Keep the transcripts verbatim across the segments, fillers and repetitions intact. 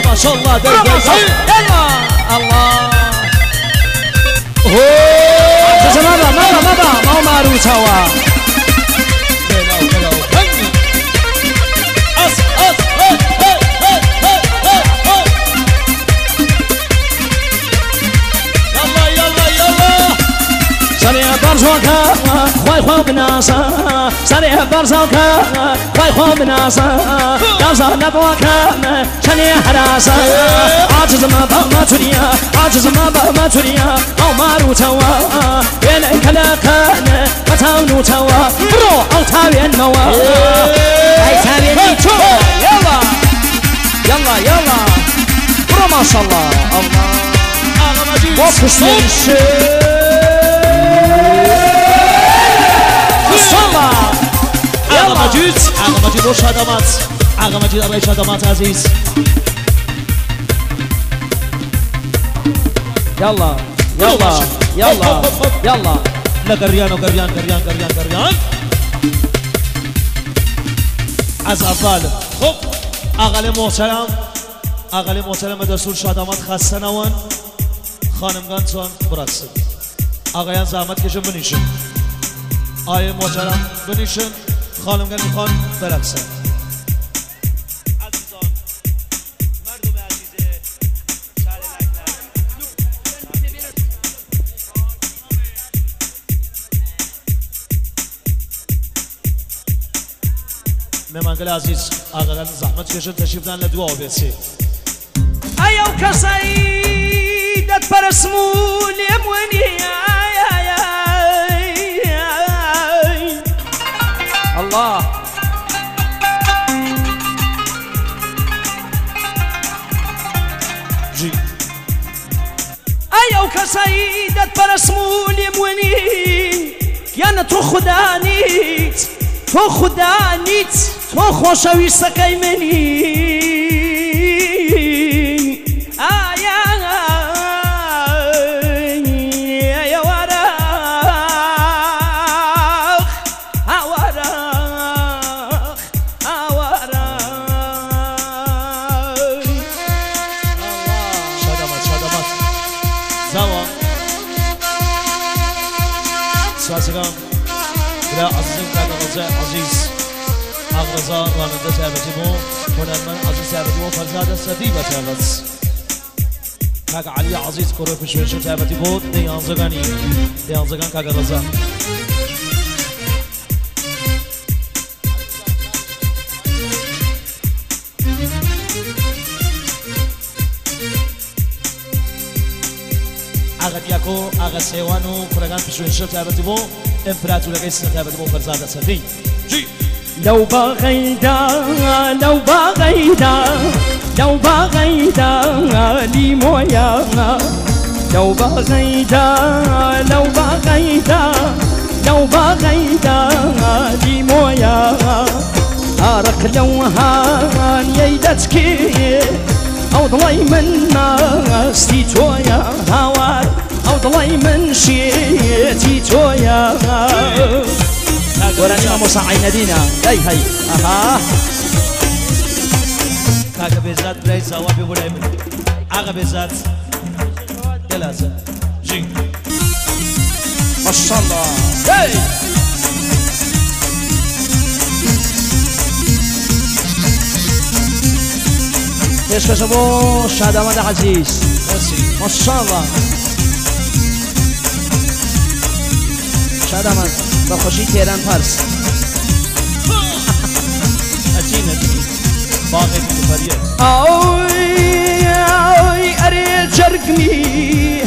ما شاء الله درجة يلا الله هو ماذا ماذا ماذا ما مارو توا أس أس يلا يلا يلا سريع برزوكا خوي خوي بناسا سريع برزوكا خوي خوي بناسا ناسا نبوكا شني حراسا عاجز ما بما تريا عاجز ما بما تريا او مارو توا يلك لا كان متاونو توا برو او تاوين نوا اي تاوين نيتو يلا يلا يلا برو ما شاء الله الله أغا مجيد وفش من الشيء الصلاة أغا مجيد أغا مجيد روش هدامات أغا مجيد أريش هدامات عزيز يلا يلا يلا يلا لا قريان وقريان قريان قريان قريان از اول خب اقل محترم اقل محترم دستور شادامات خسته نوان خانمگان چون برقصن آقایان زحمت کشن بنیشن آقای محترم بنیشن خانمگان میخوان برقصن مهمانگل عزیز آقایان زحمت کشن تشریف دارن لدعا بیسی ايو كسيدة برسمول يموني الله جي ايو كسيدة برسمول يموني يانا تو خدانيت تو خدانيت تو خوشوي سكاي مني سلام بلا عزیزم کاغذ عزیز اغرزا راننده تابتی مو هنرمند عزیز تابتی مو فرزاد صدیق تابت کاغ علی عزیز کره پشویش تابتی بود دیانزگانی دیانزگان کاغ رضا آقا دیاکو آقا سیوانو کرگان پشویش تابتی مو امپراتور قیس تابتی مو فرزاد صدیق جی لو بغيدا لو بغيدا لو بغيدا لي مويا لو بغيدا لو بغيدا لو بغيدا لي مويا أرك لوهان يدتكي أو ضلي من ناستي تويا هوار أو ضلي من شيتي تويا وراني مصعي ندينا هاي هاي اها كاكا بيزات بلاي زوابي ولاي من اغا بيزات دلازة جي ما شاء الله هاي ايش كسبوا شادامات عزيز ما شاء الله شادامات بخوشی تهران فارس اجین اجین باقی کفریه اوی اوی اری جرگمی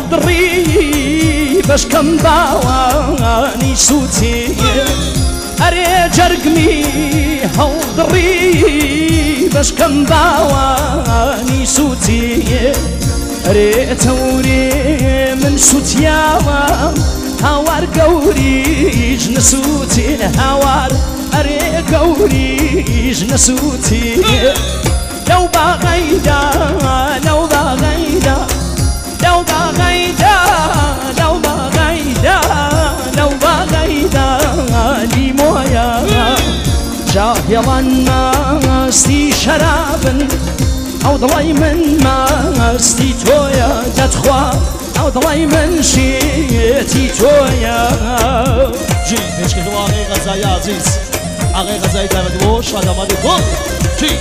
هودری بش کم باوانی سوتی اری جرگمی هودری بش کم باوانی سوتی اری توری من سوتیاوام هوار قوريج نسوتي هوار أري قوريج نسوتي لو بغيدا لو بغيدا لو بغيدا لو بغيدا لو بغيدا لي مويا جاهل الناس دي شرابا او ضلي من ما استيتويا تتخوا او ضلي من شيتي تويا جي مش كده واقعي غزاي عزيز اقعي غزاي تعبت بو شادمات كل جي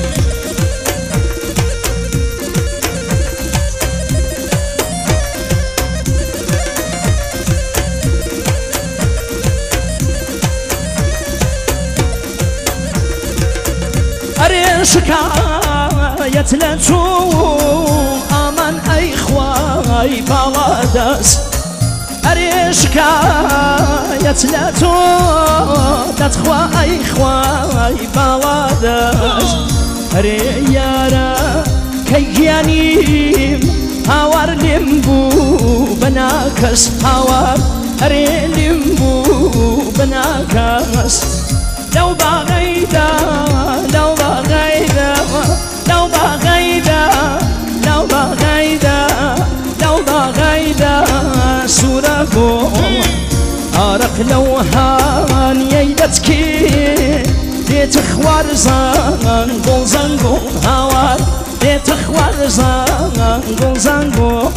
شكاية لتو أمان أي خواي بلادس أري شكاية لتو تتخوا أي خواي بلادس أري يارا كيانيم هاور لمبو بناكس هاور أري لمبو بناكس لو بغيدا لو بغيدا لو بغيدا لو بغيدا لو بغيدا سوركو أرق لو هان يدتكي تخوار زنقو زنقو هوار تخوار زنقو زنقو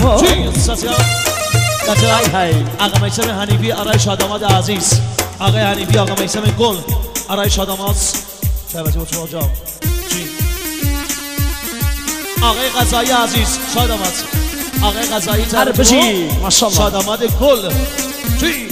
هاي هاي آقا میسم حنیفی آرای شادامات عزیز آقای حنیفی آقا میسم گل آرای شادامات تبتی با تو جام چی آقای غزایی عزیز شادامات آقای غزایی تبتی ماشاءالله شادامات گل چی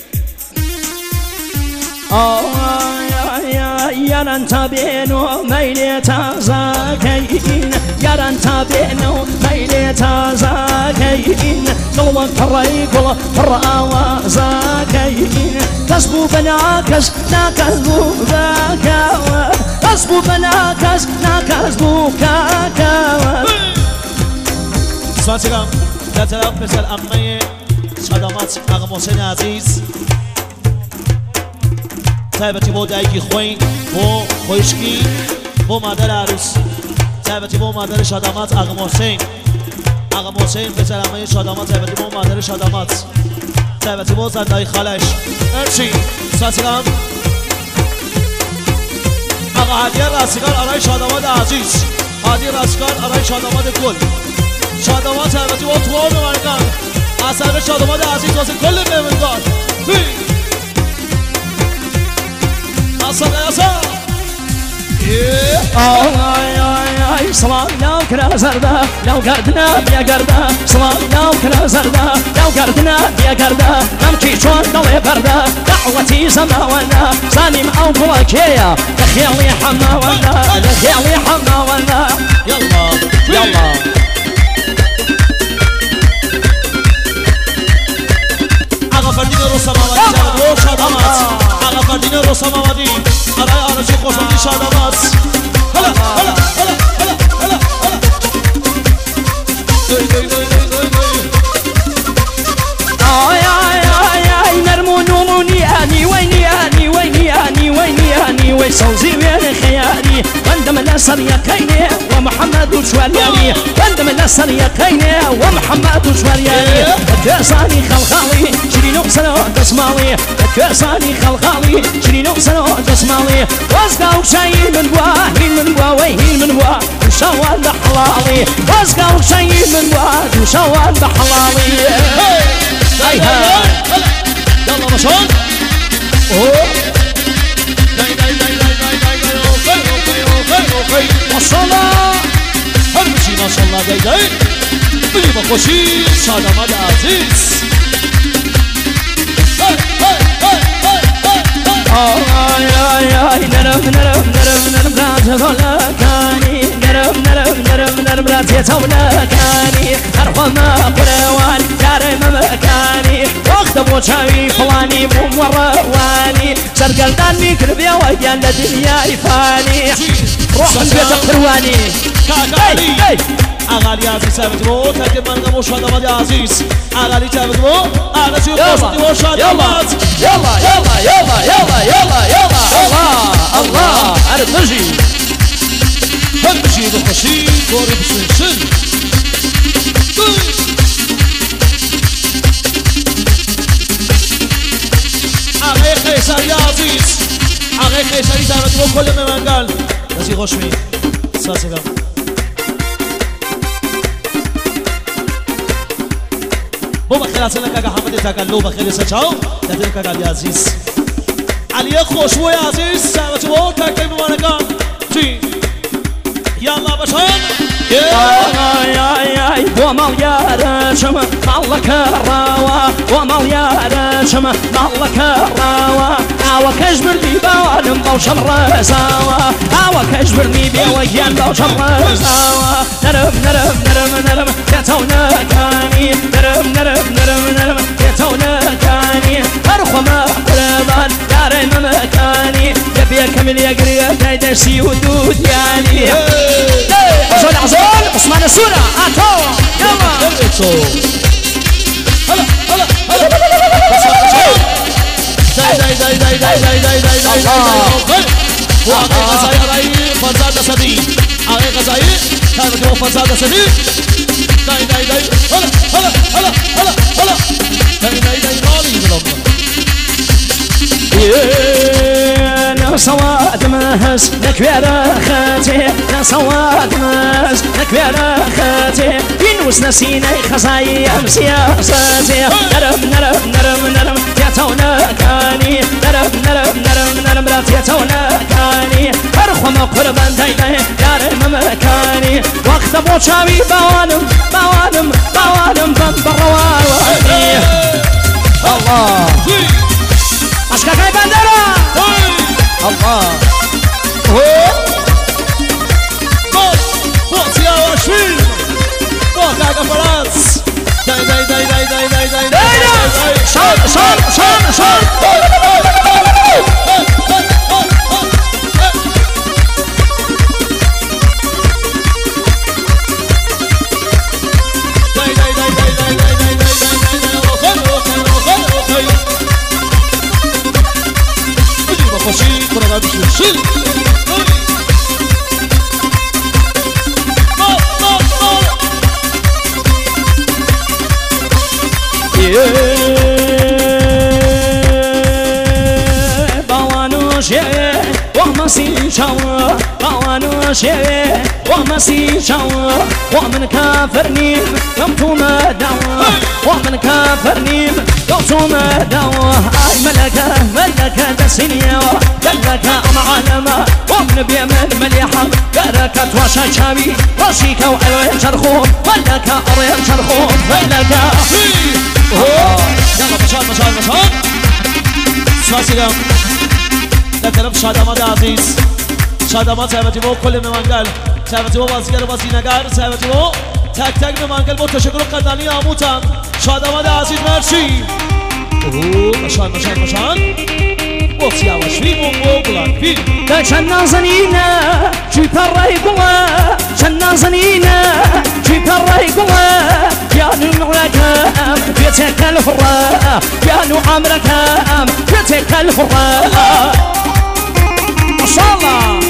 يارن تابينو ميلي تازاكين يارن تابينو ميلي تازاكين قلبك الريقل الرأوى زاكين كسبو بناكس ناكسبو ذاكاوى كسبو بناكس ناكسبو كاكاوى سلام در طرف مثل امه شادامات آقا محسن عزیز تایبتی با دایکی خوین با خویشکی با مادر عروس تایبتی با مادر شادامات آقا محسن آقا محسن پسر عمه شادامات تایبتی با مادر شادامات تایبتی با زندای خالش ارچی سلام آقا هدیه رستگار آرای شادامات عزیز هدیه رستگار آرای شادامات گل شادامات تایبتی با توان مرگان اثر شادامات عزیز واسه کل میمندان اصلا اصلا آی آی آی سلام لو كرا زردا لو قردنا يا قردا سلام لو كرا زردا لو قردنا يا قردا نمشي شون ضلي بردا دعوتي زماونا صانم او بوكيا دخيلي حماونا دخيلي حماونا يلا يلا آقا فردین رستم آمدی جواد و شادامات آقا فردین رستم آمدی آرای آرزوی خوشبختی شادامات هلا هلا هلا هلا هلا هلا دوی دوی دوی دوی دوی دوی آی آی آی آی نرمون وموني اني ويني اني ويني اني ويني اني وي صوزي وين خيالي وندم الاسر يا كيني ومحمد وشوالياني وندم الاسر يا كيني ومحمد وشوالياني كاساني خلخالي شري نقصنا دسمالي كاساني خلخالي شري نقصنا دسمالي واسقا وشاي من واهي من واهي من واه وشوال بحلالي واسقا وشاي من واه وشوال بحلالي هاي هاي يلا مشون اوه داي داي داي داي داي داي داي اوكي اوكي اوكي اوكي ما شاء الله هر بشي ما شاء الله داي داي بلي بخوشي شادامات عزيز هاي هاي هاي هاي هاي آي آي آي نرم نرم نرم نرم رات هولكاني نرم نرم نرم نرم رات هولكاني أرخو ما قروان داري ممكاني وقت أبو شاوي فلاني ممرواني سرقلداني كربيا ويديان لدنيا يفاني روح من بيت القرواني كاكالي اغالي عزيز ثابت بو تركب منغم وشادامات عزيز اغالي ثابت بو اغالي خوشبختی وشادامات يلا يلا يلا يلا يلا يلا الله الله أنا بجي هل بجي بخشي كوري بسنسن اغاي خيسر يا عزيز اغاي خيسري ثابت بو كل ممنگل نزي خوش مين ساسقم بو بخير أصلا كاكا حمد تاكلو بخير سجاو تدري كاكا يا عزيز علي خوشبو يا عزيز سامت بو تاكل بمانكان جي يلا بشان آي آي آي ومال يا رشم مالك الراوة ومال يا رشم مالك الراوة عوا كجبرني بوانم بوشم رساوة عوا كجبرني بويان بوشم رساوة نرم نرم نرم نرم يتونا كاني نرم نرم نرم نرم يتونا كاني أرخما قربان داري ممكاني يبيا كمل يقري دايدرسي ودود يعني عزول عزول عثمان السورة اتو يلا هلا هلا هلا داي داي داي داي داي داي داي داي داي واقع غزاي راي فرزاد سدي اي غزاي كان جو فرزاد سدي داي داي داي هلا هلا هلا هلا هلا داي داي داي مالي بالله نصوات مهز نكبر خاتي نصوات مهز نكبر خاتي ينوس نسينا خزايم سياساتي نرم نرم نرم نرم يتونا كاني نرم نرم نرم نرم لا يتونا كاني أرخم قربان داي داي دار ممكاني وقت بوشامي بوانم بوانم بوانم بمبروار واني الله أشكا كاي بندرة الله هو بوت يا وشوي بوت كاكا فرانس داي داي داي داي داي داي داي داي شان شان شان شان خوشی برای بشوشی بوانو شوی وهم سی شوا بوانو شوی وهم سی شوا ومن كافرني قمتم دوا ومن كافرني قمتم دوا اي ملكه ملكه تسنيا دلك معلمه ومن بيمن مليحه كركت وشاشابي وشيكا وعلوين شرخوم ولك اريم شرخوم ولك يلا مشان مشان مشان سلام لطرف شادامات عزیز شادامات ثابتی با کل ممانگل ثابتی با بازیگر و بازینگر ثابتی با تک تک ممانگل با تشکر و قدردانی آموتن شادامات عزیز مرسی مشان مشان مشان بوسی آواشوی مونگو گلان بی چند نازنینه چی پرای گوه چند نازنینه چی پرای گوه یانو معلکم بیتک الفرا یانو عمرکم بیتک الفرا ما شاء الله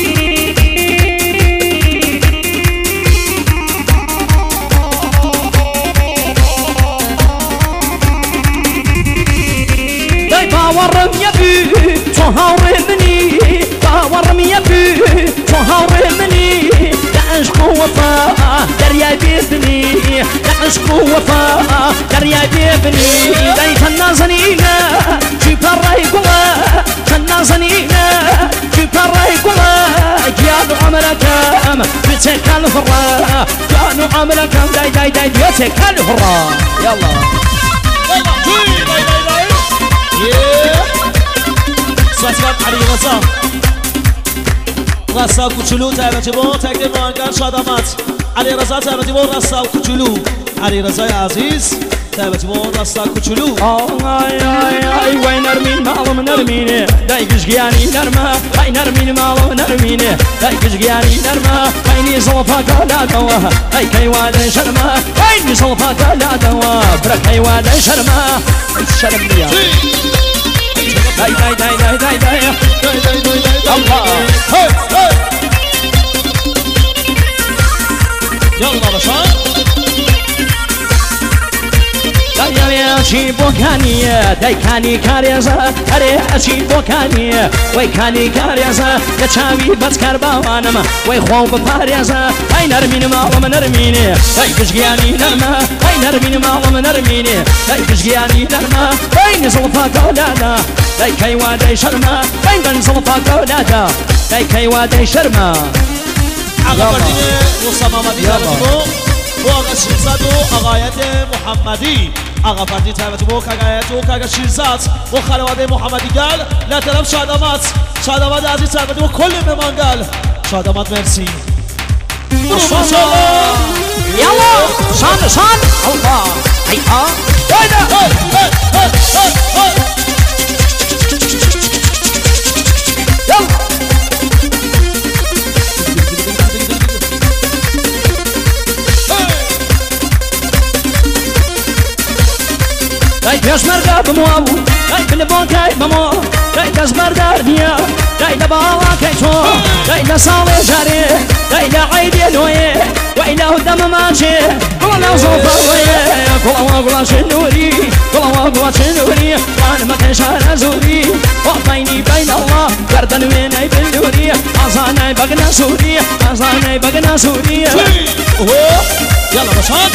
داي باورم يبي تهاورمني باورم يبي تهاورمني لعشق وفاء دريا بيبني لعشق وفاء دريا بيبني داي تنازنينا شي براي قوة تنازنينا شي براي قوة يا عمرك ام بيتك الفرا يا عمرك ام داي داي داي بيتك الفرا يلا يلا جوي باي باي باي سلام علي غزا غزا کوچولو ثابتی با تقدیم مهانگر شادامت علی رضا ثابتی با رسا کوچولو علی رضای عزیز ثابتی با رسا کوچولو آی آی آی وای نرمین مالم نرمینه دایگش گیانی نرمه وای نرمین مالم نرمینه دایگش گیانی نرمه وای زلفا کلا دوا ای کیوان شرمه وای زلفا کلا دوا برک کیوان شرمه شرم بیا دای دای دای دای دای دای دای دای دای دای الله هی هی يلا بشان دای أشي بوكانية داي كاني كاريزا هري أشي بوكانية وي كاني كاريزا كتشاوي بتكر باوانما وي خوب باريزا أي نرمين ما وما نرميني أي بشقياني نرما أي نرمين ما وما نرميني أي بشقياني نرما أي نزلفا قولانا أي كيوا داي شرما أي بنزلفا قولانا أي كيوا داي شرما عقبردين وصمام ديالتو وآغا شيرزاد وآغايات محمدي عقبردين تابتو كاغايات وكاغا شيرزاد وخلوات محمدي قال لا تلم شادمات شادمات عزيز تابتو كل ممان قال شادمات مرسي ما شاء الله يلا شان شان الله اي اه هيدا يلا داي تشمر بمو داي بالبون كاي بمو داي تزمر دارنيا داي دباوا كيتو داي لصالي جاري داي لعيدي نوي وإلى الدم ماشي كل نوصف ويا كل واقوى شنوري كل واقوى شنوري وانا ما كنشار زوري وبيني بين الله قردن ويني بالدوري أصاني بقنا سوري أصاني بقنا سوري يلا بشان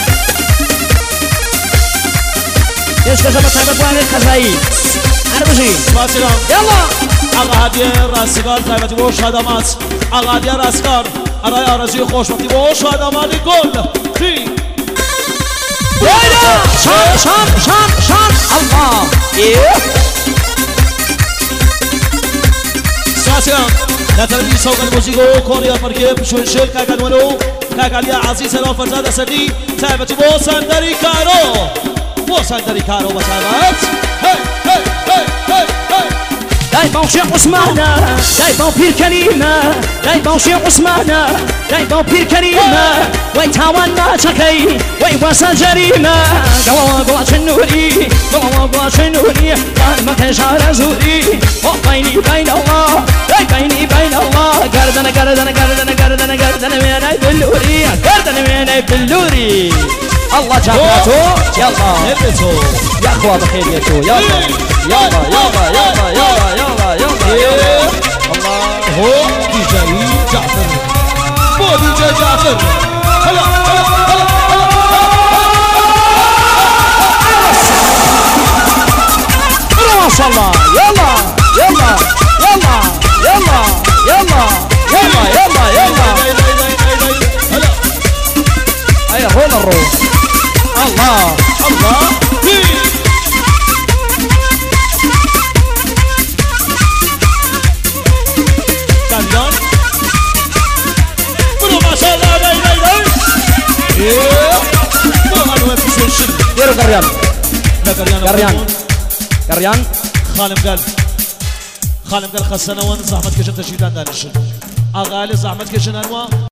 ايش كذا بتعبت وانا الخزاي انا بجي فاتنا يلا آقا هدیه رستگار تایبتی با شادمات آقا هدیه رستگار ارای آرزوی خوشبختی با شادمانی گل خی ويلا شان شان شان شان الله ايه ساسيان نتربي سوق الموسيقى كوريا مركب شو الشيل كاكا ولو كاكا ليا عزيز لو فرزاد سدي تایبتی با سندري كارو با سندري كارو بتایبت هی هی هی هی هی داي بوشي عثمانا داي بو بير كريمة داي بوشي عثمانا داي بو بير كريمة وي تاوان ما تكي وي واسا جريمة قوا قوا شنوري قوا قوا شنوري وانا ما كنشار زوري وبيني بين الله داي بيني بين الله قردنا قردنا قردنا قردنا قردنا ويني باللوري قردنا ويني باللوري الله جابته يلا نبتو يا اخوة بخير يا تو يلا يلا يلا يلا يلا يلا يلا يلا الله هو دي جي جعفر هو دي جي جعفر هلا هلا هلا هلا ما شاء الله يلا يلا يلا يلا يلا يلا يلا يلا هلا هيا هون الروح الله الله كاريان برو ما شاء الله باي باي باي ايه برو انا ما في شيء ديروا قريان لا كاريان قريان قريان خالم قال خالم قال خسنا وان زحمت كشن تشيدان دانشن اغالي زحمت كشن انوا